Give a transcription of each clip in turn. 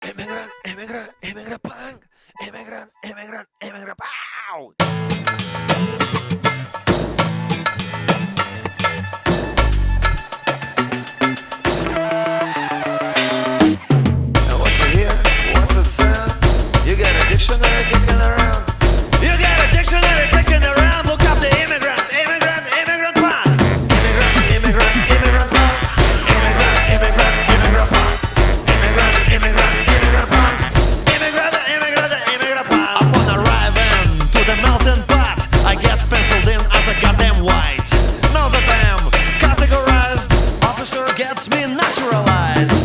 Immigrant, immigrant, immigrant punk. Immigrant, immigrant, immigrant pow. And what's it here? What's it sound? You got a dictionary kicking around. You got a dictionary kicking around. Look up the immigrant, immigrant, immigrant punk. Immigrant, immigrant, immigrant punk. Immigrant, immigrant, immigrant punk. Immigrant, immigrant, immigrant punk. Immigrant, immigrant, immigrant punk. Upon arriving to the melting pot, I get penciled in as a goddamn white. Now that I'm categorized, officer gets me naturalized.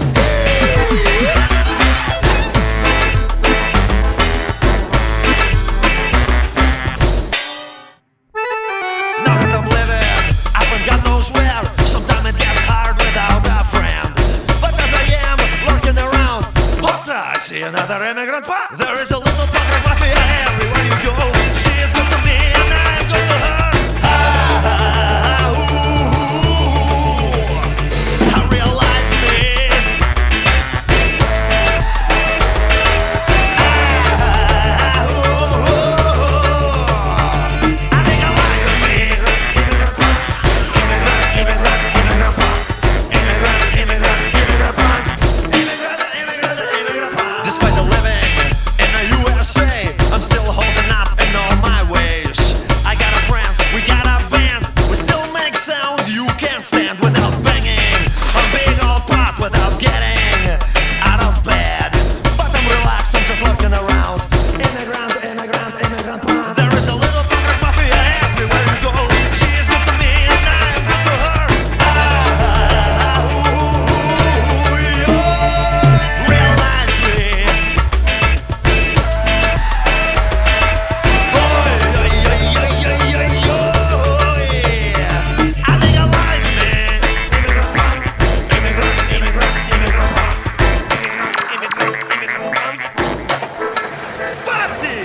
Now that I'm living up and God knows where, sometimes it gets hard without a friend. But as I am lurking around, I see another immigrant punk. There is a little punk rock mafia everywhere you go. She is good to me and I'm good to her. I realize me. I legalize me. Immigrant punk. Immigrant, immigrant, immigrant punk. Immigrant, immigrant, immigrant punk. Immigrant, immigrant, immigrant punk. Despite the living in the USA, I'm still holding up in all my ways. I got a friends, we got a band. We still make sound you can't stand without banging. I'm being all pop without getting out of bed. But I'm relaxed, I'm just looking around. Immigrant, immigrant, immigrant punk. There is a little punk rock mafia everywhere you go. She is good to me and I'm good to her. Realize me. I legalize me. Immigrant punk. Immigrant, immigrant, immigrant punk. Immigrant, immigrant, immigrant punk. Party!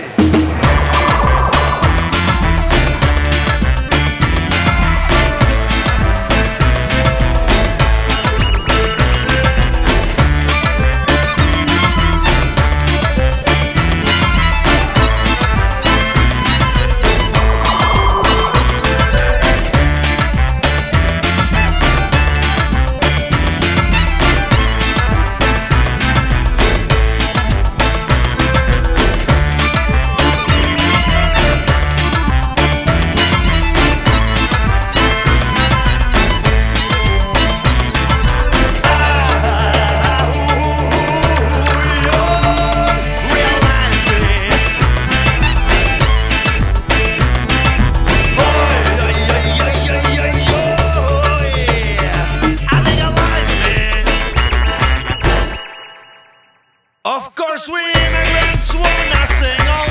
Realize me. I legalize me. Of course we immigrants wanna sing all